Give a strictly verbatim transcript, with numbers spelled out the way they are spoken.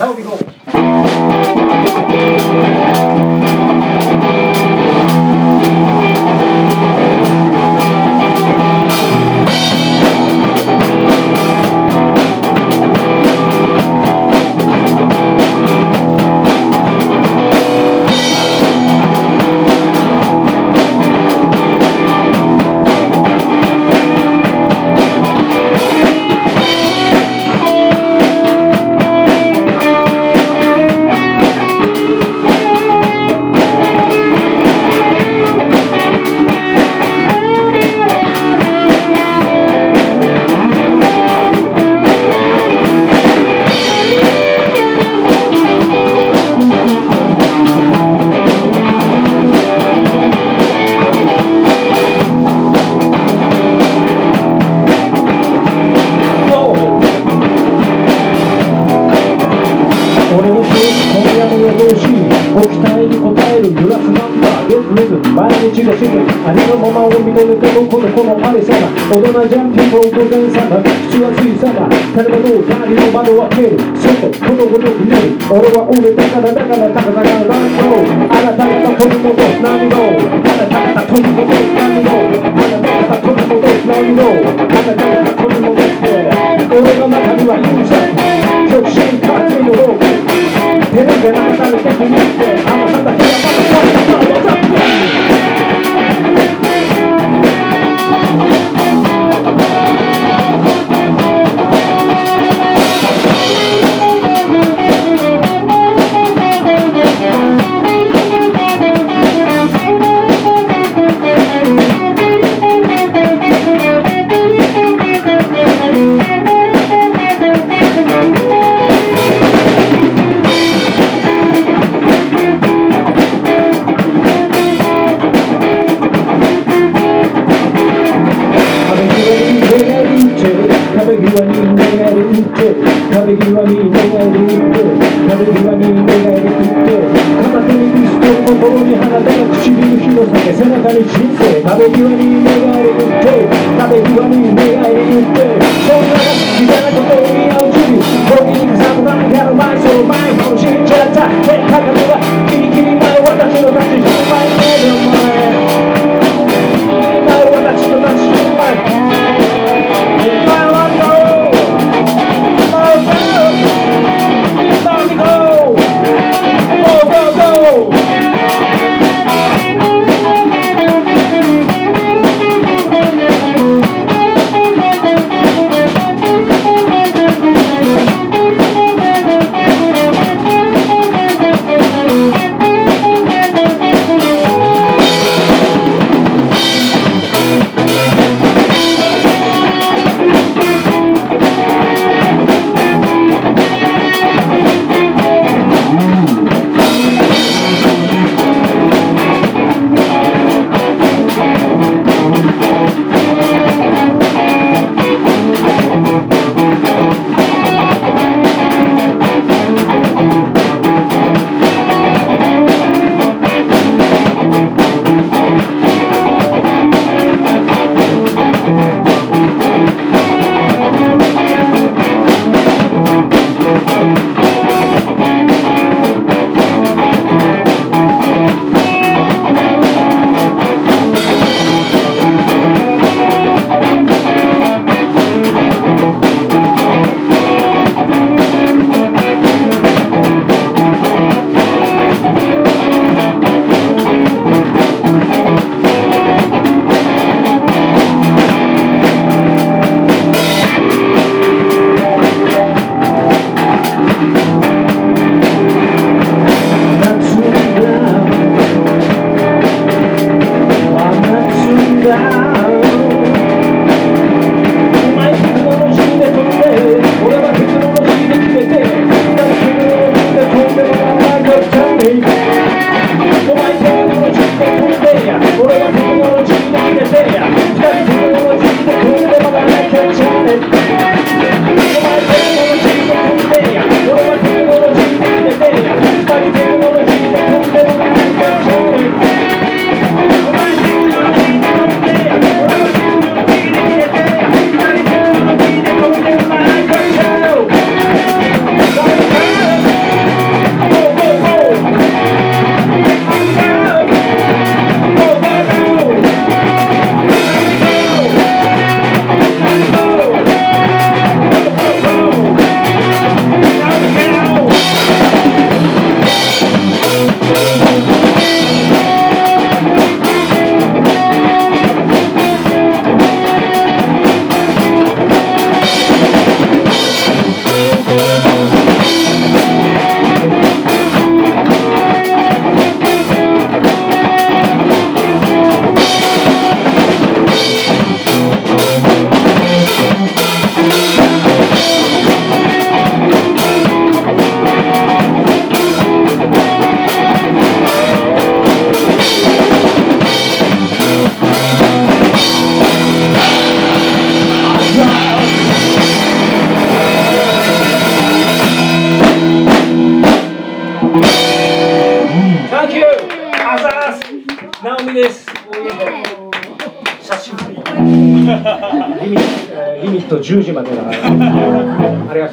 Now we go.ご期待に応える揺らすナンバーよく見ず毎日がシグありのままを認めて僕のこのあれさが大人ジャンピング午前さが口はついさが誰もどう誰の窓は蹴る外このごとく見る俺は俺だからだからだからだからランドあなた方取り戻す何度あなた方取り戻す何度あなた方取り戻す何度あなた方取り戻して俺の中には勇者極真勝ちのロークテレビで流されてくるってあの方たちはまだまだまだ壁際に寝返り打って壁際に寝返り打って壁際に寝返り打って片手にピストル心に花束唇火の酒背中に人生壁際に寝返り打って壁際に寝返り打ってそんな自然なことを見合う日々僕に草むらにやる前その前かもしれちゃった結果がギリギリ前私の立ち振る舞い目の前前私の立ち振る舞いサンキュー。あざーす。ナオミです。写真リミット、リミットじゅうじまでだから。ありがとう。